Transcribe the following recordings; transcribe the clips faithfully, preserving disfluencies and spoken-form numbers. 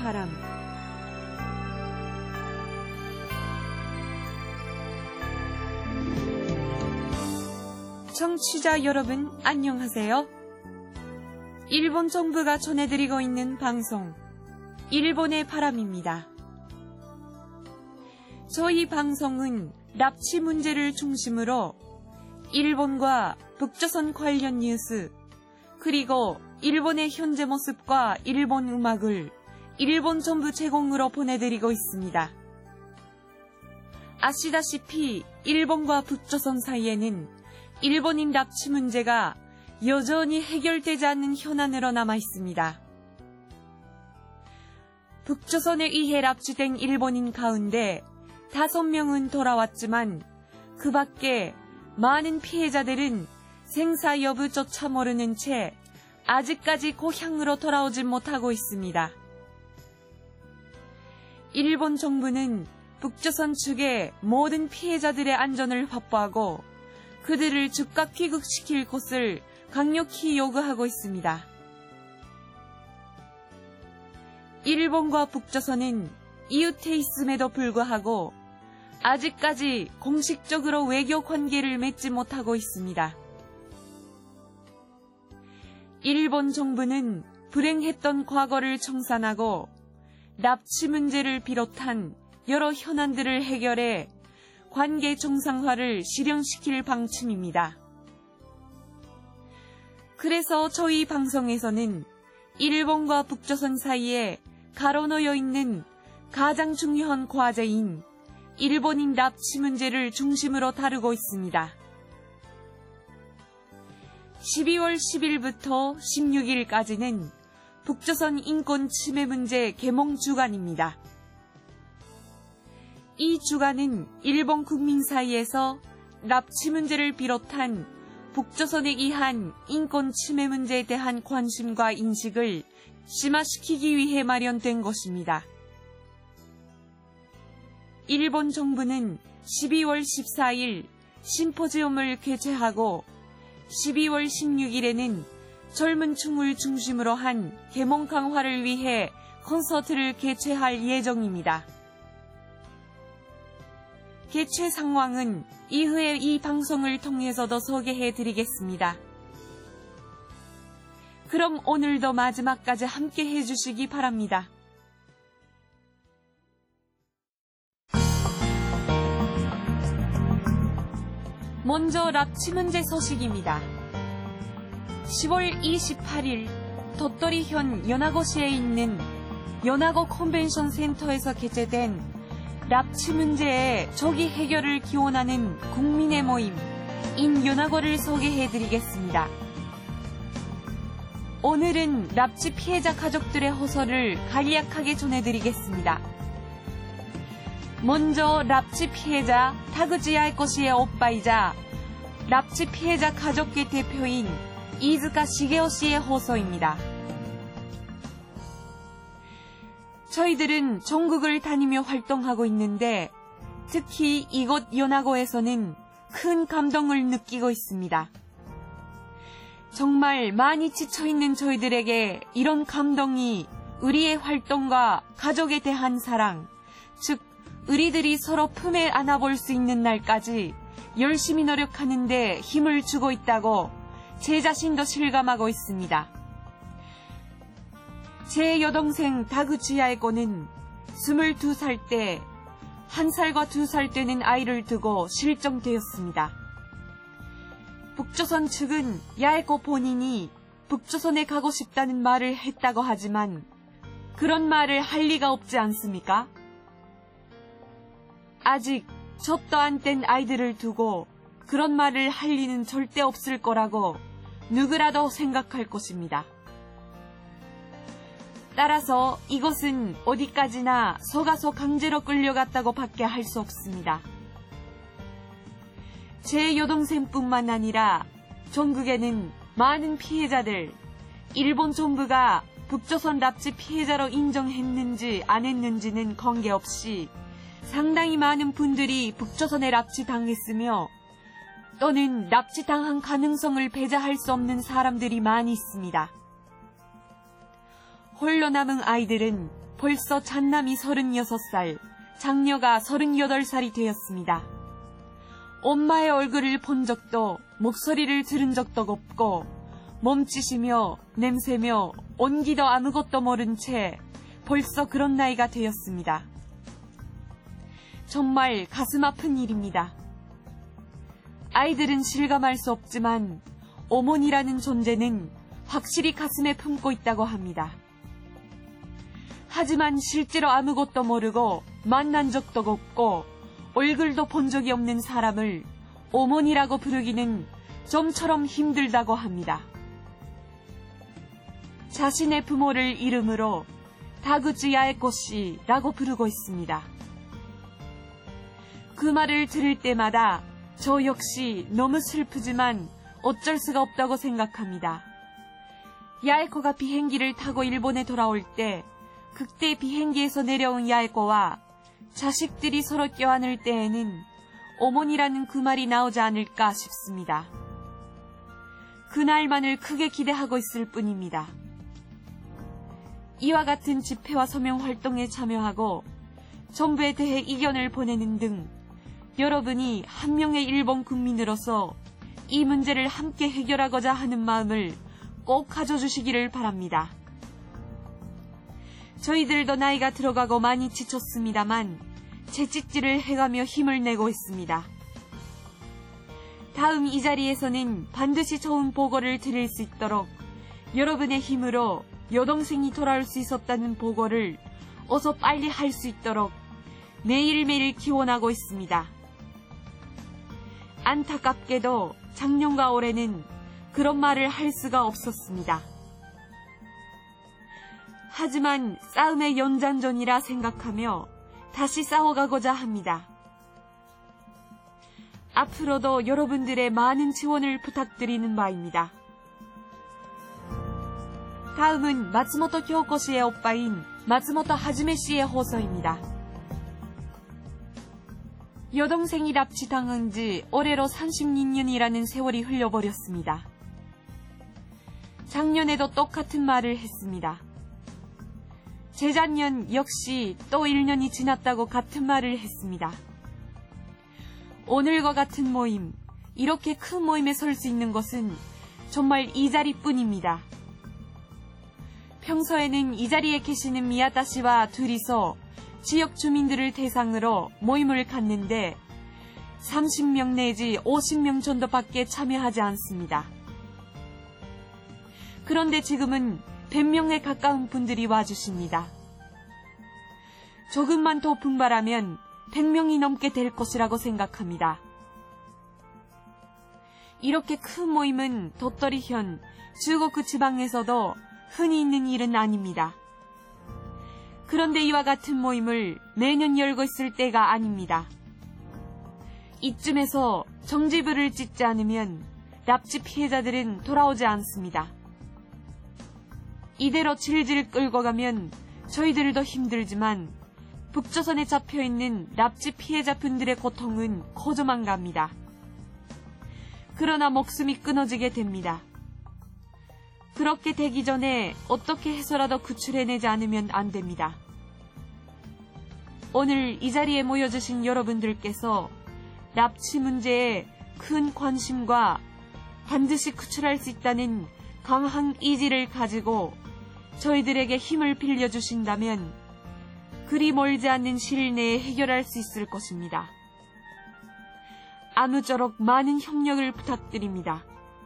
바람. 청취자 여러분, 안녕하세요. 일본 정부가 전해드리고 있는 방송, 일본의 바람입니다. 저희 방송은 납치 문제를 중심으로 일본과 북조선 관련 뉴스, 그리고 일본의 현재 모습과 일본 음악을 일본 정부 제공으로 보내드리고 있습니다. 아시다시피 일본과 북조선 사이에는 일본인 납치 문제가 여전히 해결되지 않는 현안으로 남아 있습니다. 북조선에 의해 납치된 일본인 가운데 다섯 명은 돌아왔지만 그 밖에 많은 피해자들은 생사 여부조차 모르는 채 아직까지 고향으로 돌아오지 못하고 있습니다. 일본 정부는 북조선 측에 모든 피해자들의 안전을 확보하고 그들을 즉각 귀국시킬 것을 강력히 요구하고 있습니다. 일본과 북조선은 이웃에 있음에도 불구하고 아직까지 공식적으로 외교 관계를 맺지 못하고 있습니다. 일본 정부는 불행했던 과거를 청산하고 납치 문제를 비롯한 여러 현안들을 해결해 관계 정상화를 실현시킬 방침입니다. 그래서 저희 방송에서는 일본과 북조선 사이에 가로놓여 있는 가장 중요한 과제인 일본인 납치 문제를 중심으로 다루고 있습니다. 십이월 십일부터 십육일까지는 북조선 인권 침해 문제 계몽 주간입니다. 이 주간은 일본 국민 사이에서 납치 문제를 비롯한 북조선에 의한 인권 침해 문제에 대한 관심과 인식을 심화시키기 위해 마련된 것입니다. 일본 정부는 십이월 십사일 심포지엄을 개최하고 십이월 십육일에는 젊은 층을 중심으로 한 계몽 강화를 위해 콘서트를 개최할 예정입니다. 개최 상황은 이후에 이 방송을 통해서도 소개해드리겠습니다. 그럼 오늘도 마지막까지 함께 해주시기 바랍니다. 먼저 납치 문제 소식입니다. 시월 이십팔일 도토리현 연하고시에 있는 연하고 컨벤션 센터에서 개최된 납치 문제의 조기 해결을 기원하는 국민의 모임 인연하고를 소개해드리겠습니다. 오늘은 납치 피해자 가족들의 호소를 간략하게 전해드리겠습니다. 먼저 납치 피해자 타그지 야이코씨의 오빠이자 납치 피해자 가족계 대표인 이즈카 시게오 씨의 호소입니다. 저희들은 전국을 다니며 활동하고 있는데 특히 이곳 연하고에서는 큰 감동을 느끼고 있습니다. 정말 많이 지쳐있는 저희들에게 이런 감동이 우리의 활동과 가족에 대한 사랑, 즉 우리들이 서로 품에 안아볼 수 있는 날까지 열심히 노력하는데 힘을 주고 있다고 제 자신도 실감하고 있습니다. 제 여동생 다그지 야에코는 스물두 살 때 한 살과 두 살 되는 아이를 두고 실종되었습니다. 북조선 측은 야에코 본인이 북조선에 가고 싶다는 말을 했다고 하지만 그런 말을 할 리가 없지 않습니까? 아직 젖도 안 뗀 아이들을 두고 그런 말을 할 리는 절대 없을 거라고 누구라도 생각할 것입니다. 따라서 이것은 어디까지나 속아서 강제로 끌려갔다고 밖에 할 수 없습니다. 제 여동생뿐만 아니라 전국에는 많은 피해자들, 일본 정부가 북조선 납치 피해자로 인정했는지 안 했는지는 관계없이 상당히 많은 분들이 북조선에 납치당했으며 또는 납치당한 가능성을 배제할 수 없는 사람들이 많이 있습니다. 홀로 남은 아이들은 벌써 장남이 서른여섯 살, 장녀가 서른여덟 살이 되었습니다. 엄마의 얼굴을 본 적도 목소리를 들은 적도 없고 몸짓이며 냄새며 온기도 아무것도 모른 채 벌써 그런 나이가 되었습니다. 정말 가슴 아픈 일입니다. 아이들은 실감할 수 없지만 어머니라는 존재는 확실히 가슴에 품고 있다고 합니다. 하지만 실제로 아무것도 모르고 만난 적도 없고 얼굴도 본 적이 없는 사람을 어머니라고 부르기는 좀처럼 힘들다고 합니다. 자신의 부모를 이름으로 다구치 야에코 씨라고 부르고 있습니다. 그 말을 들을 때마다 저 역시 너무 슬프지만 어쩔 수가 없다고 생각합니다. 야에코가 비행기를 타고 일본에 돌아올 때 그때 비행기에서 내려온 야에코와 자식들이 서로 껴안을 때에는 어머니라는 그 말이 나오지 않을까 싶습니다. 그날만을 크게 기대하고 있을 뿐입니다. 이와 같은 집회와 서명 활동에 참여하고 정부에 대해 이견을 보내는 등 여러분이 한 명의 일본 국민으로서 이 문제를 함께 해결하고자 하는 마음을 꼭 가져주시기를 바랍니다. 저희들도 나이가 들어가고 많이 지쳤습니다만 채찍질을 해가며 힘을 내고 있습니다. 다음 이 자리에서는 반드시 좋은 보고를 드릴 수 있도록 여러분의 힘으로 여동생이 돌아올 수 있었다는 보고를 어서 빨리 할 수 있도록 매일매일 기원하고 있습니다. 안타깝게도 작년과 올해는 그런 말을 할 수가 없었습니다. 하지만 싸움의 연장전이라 생각하며 다시 싸워가고자 합니다. 앞으로도 여러분들의 많은 지원을 부탁드리는 바입니다. 다음은 마츠모토 교코 씨의 오빠인 마츠모토 하즈메 씨의 호소입니다. 여동생이 납치당한 지 올해로 삼십이 년이라는 세월이 흘려버렸습니다. 작년에도 똑같은 말을 했습니다. 재작년 역시 또 일 년이 지났다고 같은 말을 했습니다. 오늘과 같은 모임, 이렇게 큰 모임에 설 수 있는 것은 정말 이 자리뿐입니다. 평소에는 이 자리에 계시는 미야타 씨와 둘이서 지역 주민들을 대상으로 모임을 갖는데 삼십 명 내지 오십 명 정도밖에 참여하지 않습니다. 그런데 지금은 백 명에 가까운 분들이 와주십니다. 조금만 더 분발하면 백 명이 넘게 될 것이라고 생각합니다. 이렇게 큰 모임은 도토리현, 주거구 지방에서도 흔히 있는 일은 아닙니다. 그런데 이와 같은 모임을 매년 열고 있을 때가 아닙니다. 이쯤에서 정지불을 찍지 않으면 납치 피해자들은 돌아오지 않습니다. 이대로 질질 끌고 가면 저희들도 힘들지만 북조선에 잡혀있는 납치 피해자분들의 고통은 커져만 갑니다. 그러나 목숨이 끊어지게 됩니다. 그렇게 되기 전에 어떻게 해서라도 구출해내지 않으면 안 됩니다. 오늘 이 자리에 모여주신 여러분들께서 납치 문제에 큰 관심과 반드시 구출할 수 있다는 강한 의지를 가지고 저희들에게 힘을 빌려주신다면 그리 멀지 않는 시일 내에 해결할 수 있을 것입니다. 아무쪼록 많은 협력을 부탁드립니다.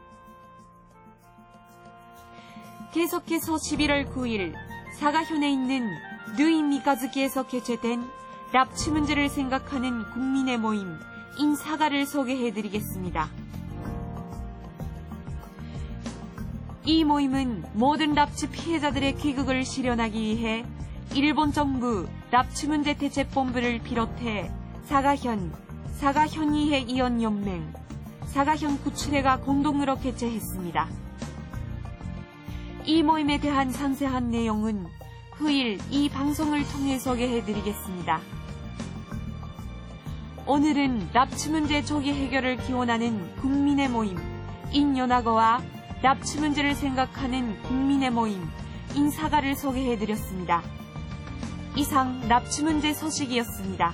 계속해서 십일월 구일 사가현에 있는 누이 미카즈키에서 개최된 납치 문제를 생각하는 국민의 모임 인사가를 소개해드리겠습니다. 이 모임은 모든 납치 피해자들의 귀국을 실현하기 위해 일본 정부 납치문제 대책본부를 비롯해 사가현, 사가현의회 이원연맹, 사가현 구출회가 공동으로 개최했습니다. 이 모임에 대한 상세한 내용은 후일 이 방송을 통해 소개해드리겠습니다. 오늘은 납치문제 조기 해결을 기원하는 국민의 모임 인연하고와 납치 문제를 생각하는 국민의 모임 인사가를 소개해드렸습니다. 이상 납치 문제 소식이었습니다.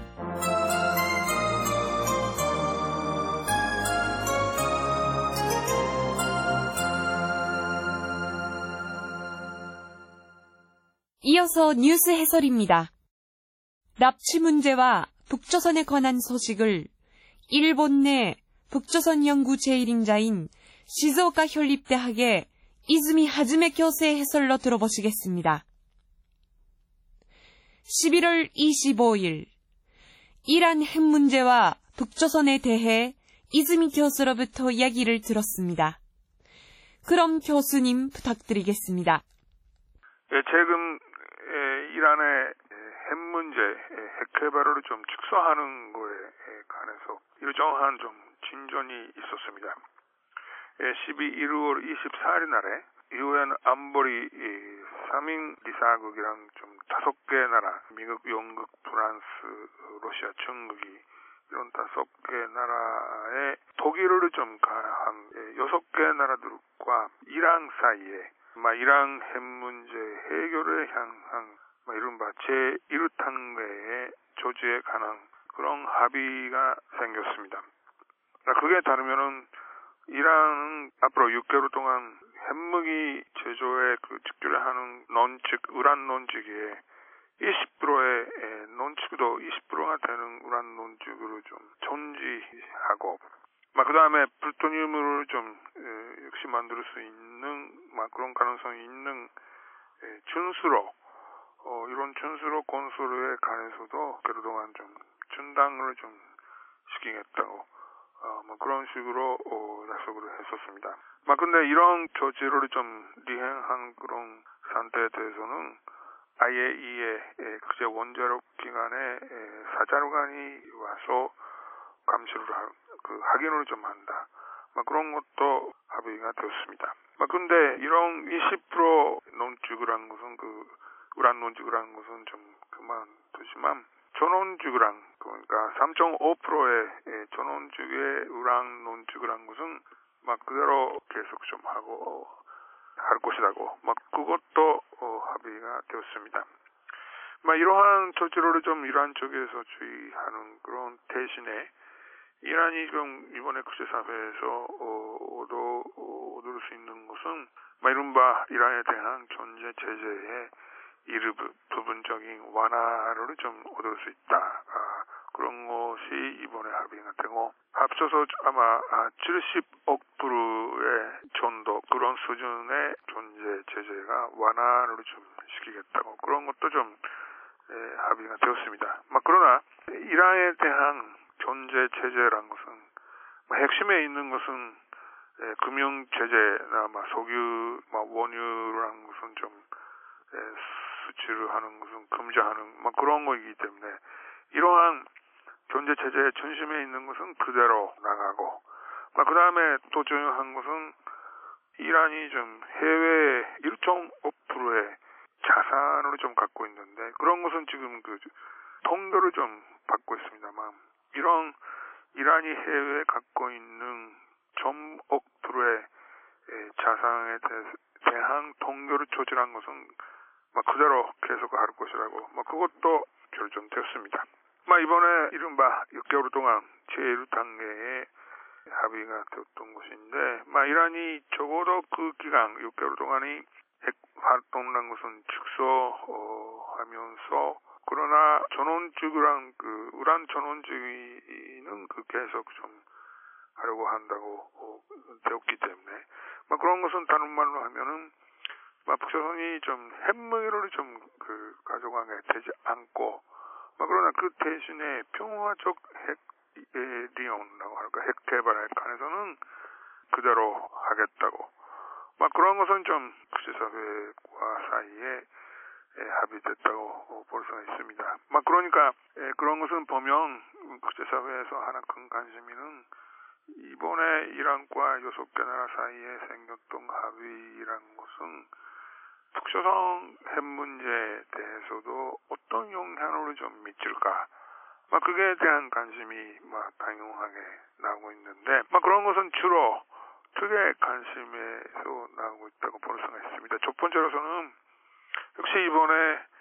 이어서 뉴스 해설입니다. 납치 문제와 북조선에 관한 소식을 일본 내 북조선 연구 제일 인자인 시즈오카 현립대학의 이즈미 하즈메 교수의 해설로 들어보시겠습니다. 십일월 이십오일 이란 핵 문제와 북조선에 대해 이즈미 교수로부터 이야기를 들었습니다. 그럼 교수님 부탁드리겠습니다. 예, 최근 예, 이란의 핵 문제, 핵 개발을 좀 축소하는 거에 관해서 일정한 좀 진전이 있었습니다. 예, 십이월 이십사일 날에 유엔 안보리 삼 인 이사국이랑 좀 다섯 개 나라, 미국, 영국, 프랑스, 러시아, 중국이 이런 다섯 개 나라에 독일을 좀 가한 여섯 개 나라들과 이란 사이에 이란 핵 문제 해결을 향한 이른바 제일 단계의 조치에 관한 그런 합의가 생겼습니다. 그게 다르면은 이란은 앞으로 육 개월 동안 핵무기 제조에 그 직결을 하는 논칙, 우란 논칙에 이십 퍼센트의 논칙도 이십 퍼센트가 되는 우란 논칙으로 좀 존지하고, 그 다음에 플루토늄을 좀 에, 역시 만들 수 있는 막 그런 가능성이 있는 에, 준수로 어, 이런 준수로 건설에 관해서도 그동안 좀 중단을 좀 시키겠다고 어, 뭐 그런 식으로 어, 약속을 했었습니다. 막 근데 이런 조치를 좀 리행한 그런 상태에 대해서는 아이에이이에 국제 원자력 기관의 사자관이 와서 감시를 하, 그 확인을 좀 한다. 막 그런 것도 합의가 되었습니다. 막 근데 이런 이십 퍼센트 논축이라는 것은 그 우란 논축이라는 것은 좀 그만두지만 전원축이랑 그러니까 삼 점 오 퍼센트의 전원축의 우란 논축이라는 것은 막 그대로 계속 좀 하고 할 것이라고 막 그것도 어, 합의가 되었습니다. 막 이러한 조치를 좀 이란 쪽에서 주의하는 그런 대신에 이란이 좀 이번에 국제사회에서 어, 얻어 어, 얻을 수 있는 것은 막 이른바 이란에 대한 경제 제재의 일부 부분적인 완화를 좀 얻을 수 있다. 아, 그런 것이 이번에 합의가 되고 합쳐서 아마 칠십억 불의 정도 그런 수준의 경제 제재가 완화를 좀 시키겠다고 그런 것도 좀 에, 합의가 되었습니다. 막 그러나 이란에 대한 경제 제재란 것은 핵심에 있는 것은 에, 금융 제재나 막 석유, 막 원유라는 것은 좀 에, 수출을 하는 것은 금지하는 막 그런 거이기 때문에 이러한 경제 체제의 중심에 있는 것은 그대로 나가고, 그 다음에 또 중요한 것은 이란이 좀 해외에 일 점 오 퍼센트의 자산을 좀 갖고 있는데 그런 것은 지금 그 통계를 좀 받고 있습니다만 이런 이란이 해외에 갖고 있는 일 점 오 퍼센트의 자산에 대한 통계를 조절한 것은 막 그대로 계속 할 것이라고 막 그것도 결정되었습니다. 막 이번에 이른바 육 개월 동안 제일 단계에 합의가 되었던 것인데 막 이란이 적어도 그 기간 육 개월 동안이 핵 활동한 것은 축소하면서 그러나 전원주기랑 그 우란 전원주기는 그 계속 좀 하려고 한다고 어, 되었기 때문에 막 그런 것은 다른 말로 하면은 막 북조선이 좀 핵무기를 좀 그 가져가게 되지 않고 막 그러나 그 대신에 평화적 핵 리온이라고 할까 핵 개발에 관해서는 그대로 하겠다고 막 그런 것은 좀 국제사회와 사이에 합의됐다고 볼 수가 있습니다. 막 그러니까 그런 것은 보면 국제사회에서 하나 큰 관심이는 이번에 이란과 여섯 개 나라 사이에 생겼던 합의라는 것은 북조선 핵 문제에 대해서도 어떤 영향을 좀 미칠까? 막 그게 대한 관심이 막 당연하게 나오고 있는데, 막 그런 것은 주로 두 개의 관심에서 나오고 있다고 볼 수가 있습니다. 첫 번째로서는 역시 이번에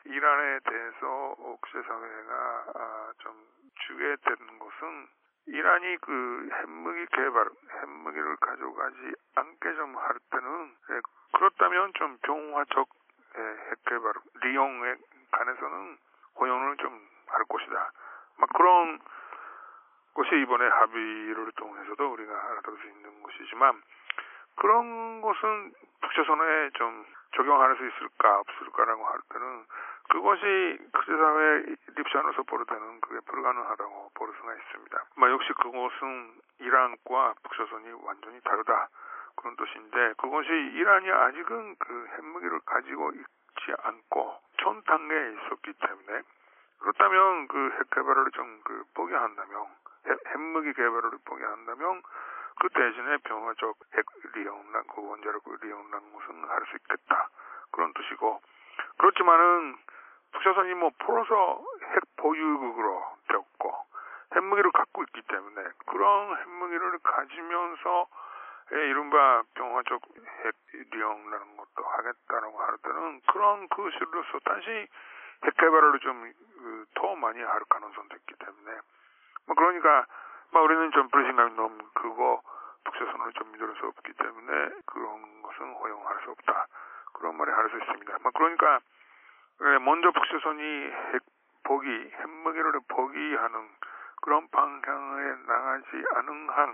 이란에 대해서 국제사회가 아, 좀 주게 된 것은 이란이 그 핵무기 개발, 핵무기를 가져가지 않게 좀 할 때는 예, 그렇다면 좀 병화적 예, 핵 개발, 리용에 관해서는 허용을 좀 할 것이다. 막 그런 것이 이번에 합의를 통해서도 우리가 알아들 수 있는 것이지만 그런 것은 북조선에 좀 적용할 수 있을까 없을까라고 할 때는 그것이 국제사회 립션으로서 보르되는 그게 불가능하다고 볼 수가 있습니다. 뭐 역시 그것은 이란과 북조선이 완전히 다르다 그런 뜻인데 그것이 이란이 아직은 그 핵무기를 가지고 있지 않고 전 단계에 있었기 때문에 그렇다면 그 핵 개발을 좀 그 포기한다면 핵, 핵무기 개발을 포기한다면 그 대신에 평화적 핵 리용난 그 원자력 리용난 것은 할 수 있겠다 그런 뜻이고 그렇지만은 북조선이 뭐 풀어서 핵 보유국으로 되었고 핵무기를 갖고 있기 때문에 그런 핵무기를 가지면서 예, 이른바 평화적 핵 리용라는 것도 하겠다라고 할 때는 그런 그 실로서 다시 핵 개발을 좀 더 많이 할 가능성도 있기 때문에 뭐 그러니까 뭐 우리는 좀 불신감이 너무 크고 북조선을 좀 믿을 수 없기 때문에 그런 것은 허용할 수 없다 그런 말을 할 수 있습니다. 뭐 그러니까 먼저 북조선이 핵 포기 핵무기를 포기하는 그런 방향에 나가지 않은 한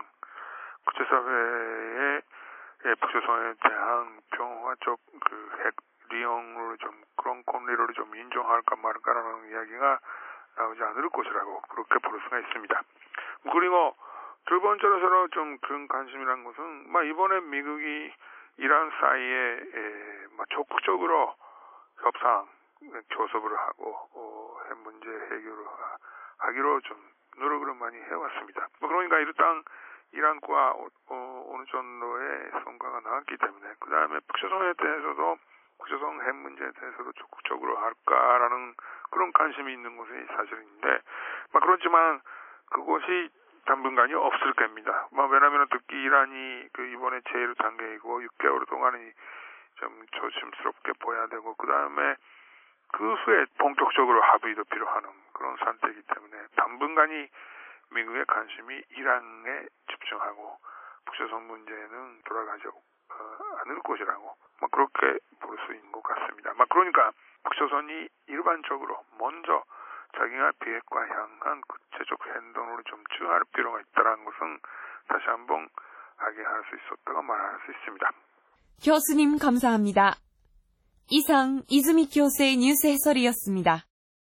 국제사회의 북조선에 대한 평화적 그 핵 리용을 좀 그런 권리를 좀 인정할까 말까라는 이야기가 나오지 않을 것이라고 그렇게 볼 수가 있습니다. 그리고 두 번째로서 좀 큰 관심이란 것은 막 이번에 미국이 이란 사이에 에, 막 적극적으로 협상 교섭을 하고 어, 핵 문제 해결을 하기로 좀 노력을 많이 해왔습니다. 뭐 그러니까 일단 이란과 어, 어, 어느 정도의 성과가 나왔기 때문에 그 다음에 북조선에 대해서도 북조선 핵 문제에 대해서도 적극적으로 할까라는 그런 관심이 있는 것이 사실인데, 막 그렇지만 그것이 당분간이 없을 겁니다. 뭐 왜냐하면 특히 이란이 그 이번에 제일 단계이고 육 개월 동안이 좀 조심스럽게 보여야 되고 그 다음에 그 후에 본격적으로 합의도 필요하는 그런 상태이기 때문에 당분간이 미국의 관심이 이란에 집중하고 북조선 문제는 돌아가지 어, 않을 것이라고 뭐 그렇게 볼 수 있는 것 같습니다. 막 그러니까 북조선이 일반적으로 먼저 자기가 비핵화 향한 구체적 행동으로 좀 취할 필요가 있다는 것은 다시 한번 확인할 수 있었다고 말할 수 있습니다. 교수님 감사합니다. 이상 이즈미 교수의 뉴스 해설이었습니다.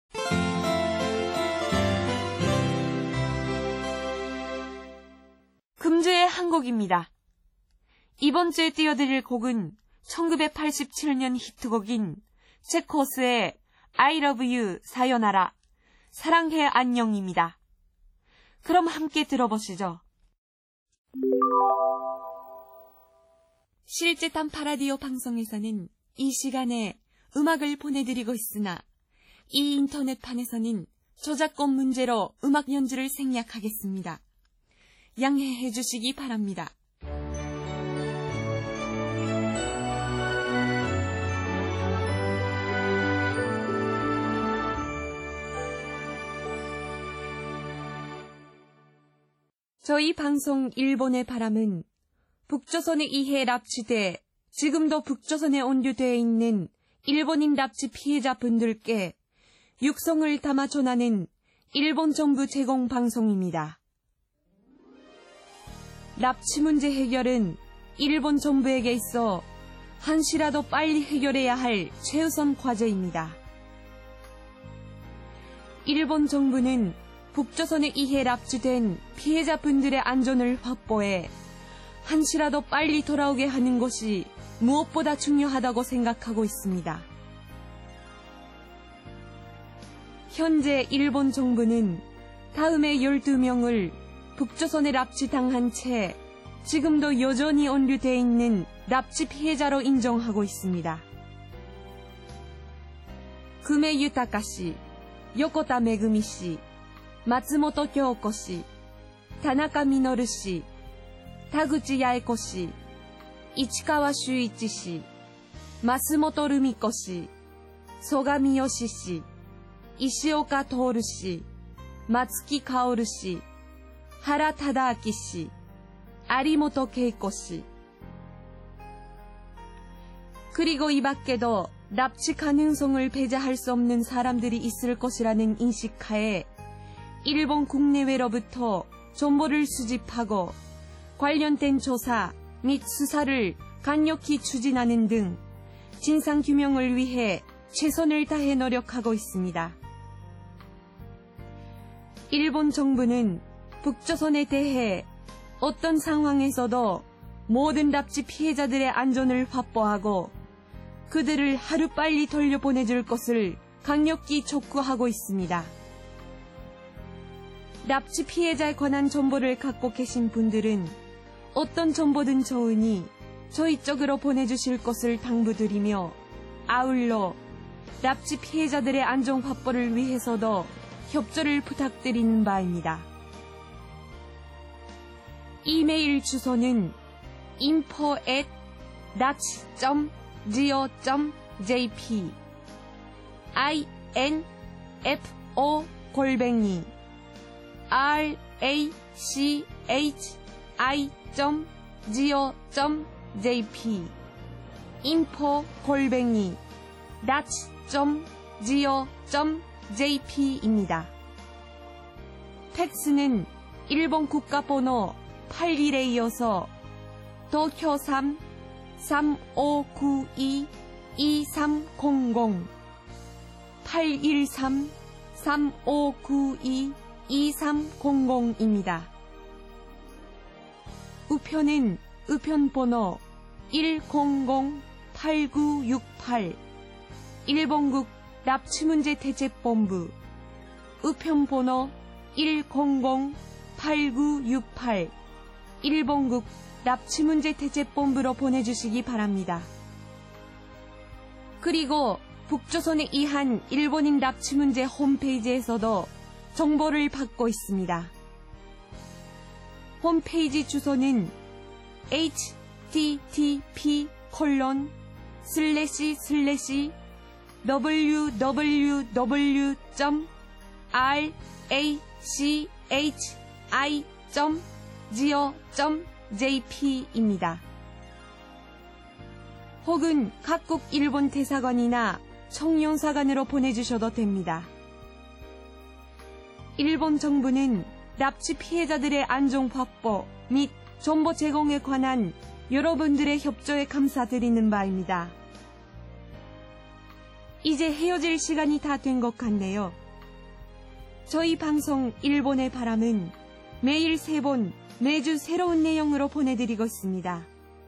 금주의 한 곡입니다. 이번 주에 띄워드릴 곡은 천구백팔십칠 년 히트곡인 체코스의 I love you 사요나라 사랑해 안녕입니다. 그럼 함께 들어보시죠. 실제 딴파 라디오 방송에서는 이 시간에 음악을 보내드리고 있으나 이 인터넷판에서는 저작권 문제로 음악 연주를 생략하겠습니다. 양해해 주시기 바랍니다. 저희 방송 일본의 바람은 북조선에 의해 납치돼 지금도 북조선에 온류되어 있는 일본인 납치 피해자분들께 육성을 담아 전하는 일본 정부 제공 방송입니다. 납치 문제 해결은 일본 정부에게 있어 한시라도 빨리 해결해야 할 최우선 과제입니다. 일본 정부는 북조선에 의해 납치된 피해자분들의 안전을 확보해 한시라도 빨리 돌아오게 하는 것이 무엇보다 중요하다고 생각하고 있습니다. 현재 일본 정부는 다음에 열두 명을 북조선에 납치당한 채 지금도 여전히 온류되어 있는 납치 피해자로 인정하고 있습니다. 금해 유타카 씨, 요코타 메구미 씨, 마츠모토 kyoko 씨, 타나카 미노루 씨, 타구치 야에코 씨, 이치카와 슈이치 씨, 마스모토ルミ子씨, 소가미요시 씨, 이시오카 토오루 씨, 마츠키 카오루 씨, 하라 타다아키 씨, 아리모토 케이코 씨. 그리고 이 밖에도 납치 가능성을 배제할 수 없는 사람들이 있을 것이라는 인식하에 일본 국내외로부터 정보를 수집하고 관련된 조사 및 수사를 강력히 추진하는 등 진상규명을 위해 최선을 다해 노력하고 있습니다. 일본 정부는 북조선에 대해 어떤 상황에서도 모든 납치 피해자들의 안전을 확보하고 그들을 하루빨리 돌려보내줄 것을 강력히 촉구하고 있습니다. 납치 피해자에 관한 정보를 갖고 계신 분들은 어떤 정보든 좋으니 저희 쪽으로 보내주실 것을 당부드리며 아울러 납치 피해자들의 안전 확보를 위해서도 협조를 부탁드리는 바입니다. 이메일 주소는 info at nachi dot go dot jp info 골뱅이 r a c h i dot go dot jp info 골뱅이 nachi dot go dot jp입니다. 팩스는 일본 국가번호 팔십일에 이어서 도쿄 삼 삼오구이 이삼공공 팔일삼 삼오구이 이삼공공입니다. 우편은 우편번호 일공공 팔구육팔 일본국 납치문제대책본부 우편번호 일공공 팔구육팔 일본국 납치문제대책본부로 보내주시기 바랍니다. 그리고 북조선에 의한 일본인 납치문제 홈페이지에서도 정보를 받고 있습니다. 홈페이지 주소는 http 콜론 슬래시 슬래시 www 점 rachi 점 go 점 jp입니다. 혹은 각국 일본 대사관이나 청룡사관으로 보내주셔도 됩니다. 일본 정부는 납치 피해자들의 안전 확보 및 정보 제공에 관한 여러분들의 협조에 감사드리는 바입니다. 이제 헤어질 시간이 다 된 것 같네요. 저희 방송 일본의 바람은 매일 세 번 매주 새로운 내용으로 보내드리고 있습니다.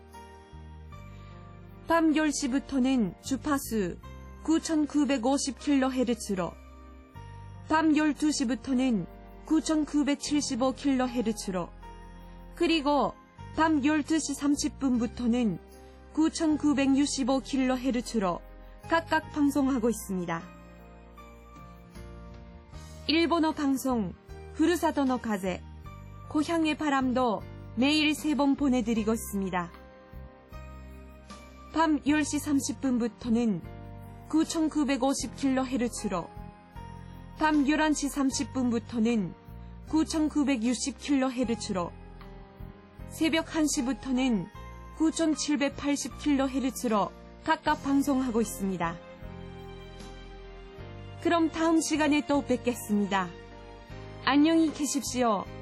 밤 열 시부터는 주파수 구천구백오십 킬로헤르츠로, 밤 열두 시부터는 구천구백칠십오 킬로헤르츠로, 그리고 밤 열두 시 삼십 분부터는 구천구백육십오 킬로헤르츠로 각각 방송하고 있습니다. 일본어 방송 후루사도노 가제 고향의 바람도 매일 세 번 보내드리고 있습니다. 밤 열 시 삼십 분부터는 구천구백오십 킬로헤르츠로, 밤 열한 시 삼십 분부터는 구천구백육십 킬로헤르츠로, 새벽 한 시부터는 구천칠백팔십 킬로헤르츠로 각각 방송하고 있습니다. 그럼 다음 시간에 또 뵙겠습니다. 안녕히 계십시오.